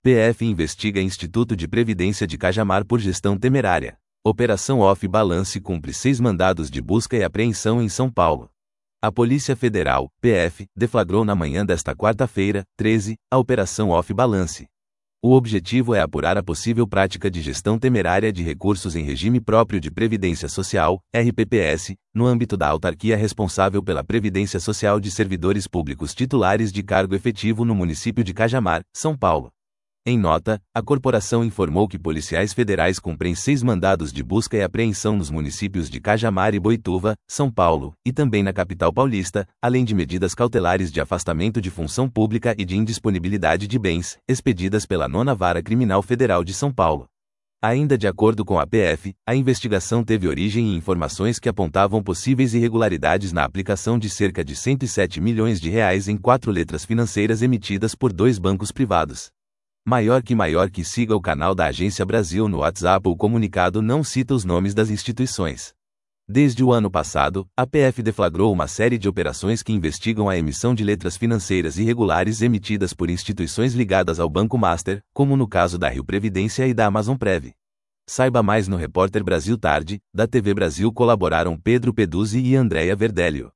PF investiga Instituto de Previdência de Cajamar por gestão temerária. Operação Off-Balance cumpre 6 mandados de busca e apreensão em São Paulo. A Polícia Federal, PF, deflagrou na manhã desta quarta-feira, 13, a Operação Off-Balance. O objetivo é apurar a possível prática de gestão temerária de recursos em regime próprio de Previdência Social, RPPS, no âmbito da autarquia responsável pela Previdência Social de servidores públicos titulares de cargo efetivo no município de Cajamar, São Paulo. Em nota, a corporação informou que policiais federais cumprem 6 mandados de busca e apreensão nos municípios de Cajamar e Boituva, São Paulo, e também na capital paulista, além de medidas cautelares de afastamento de função pública e de indisponibilidade de bens, expedidas pela 9ª Vara Criminal Federal de São Paulo. Ainda de acordo com a PF, a investigação teve origem em informações que apontavam possíveis irregularidades na aplicação de cerca de R$107 milhões em 4 letras financeiras emitidas por 2 bancos privados. Maior que siga o canal da Agência Brasil no WhatsApp. O comunicado não cita os nomes das instituições. Desde o ano passado, a PF deflagrou uma série de operações que investigam a emissão de letras financeiras irregulares emitidas por instituições ligadas ao Banco Master, como no caso da Rio Previdência e da Amazon Prev. Saiba mais no Repórter Brasil Tarde, da TV Brasil. Colaboraram Pedro Peduzzi e Andréia Verdelho.